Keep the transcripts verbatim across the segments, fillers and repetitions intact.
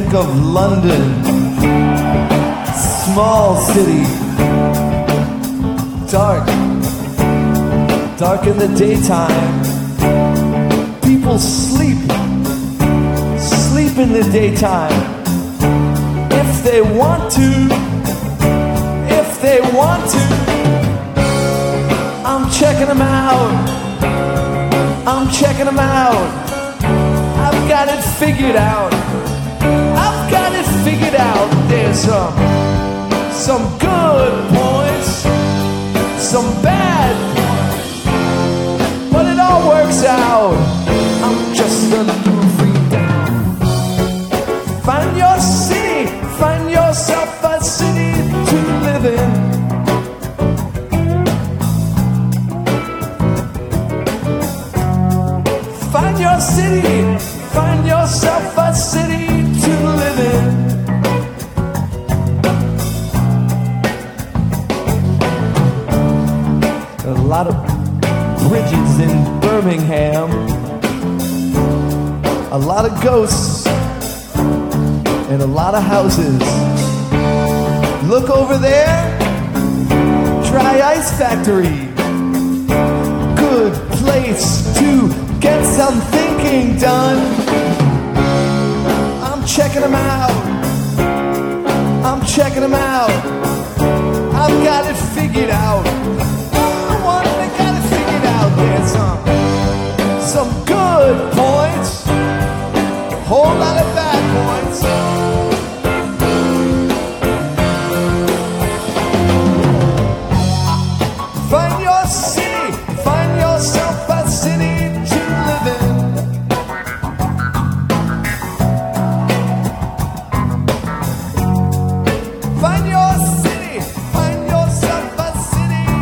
think of London, small city, dark, dark in the daytime. People sleep, sleep in the daytime. If they want to, if they want to, I'm checking them out. I'm checking them out. I've got it figured out. I've got it figured out. There's some, some good points, some bad points, but it all works out. I'm just a little freaked out. Find your city, find yourself a city to live in. Find your city, find yourself a city to live in. A lot of bridges in Birmingham, a lot of ghosts, and a lot of houses. Look over there, Dry Ice Factory. Good place to get some thinking done. I'm checking them out. I'm checking them out. I've got it figured out. I'm the one that got it figured out. There's some, some good points, a whole lot of bad points. Find your city, find yourself a city to live in. Find your city, find yourself a city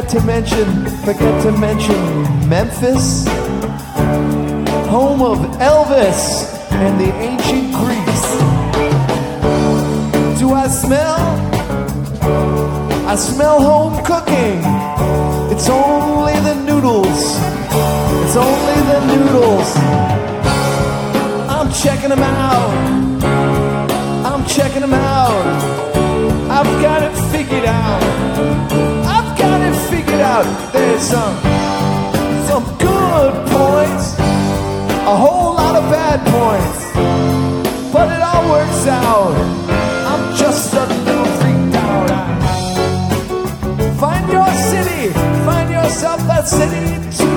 forget to mention, forget to mention Memphis, home of Elvis and the ancient Greeks. Do I smell? I smell home cooking. It's only the noodles. It's only the noodles. I'm checking them out. I'm checking them out. I've got it figured out. I've got it figured out. There's some, some good points, a whole lot of bad points, but it all works out. I'm just a little freaked out. I find your city, find yourself that city too.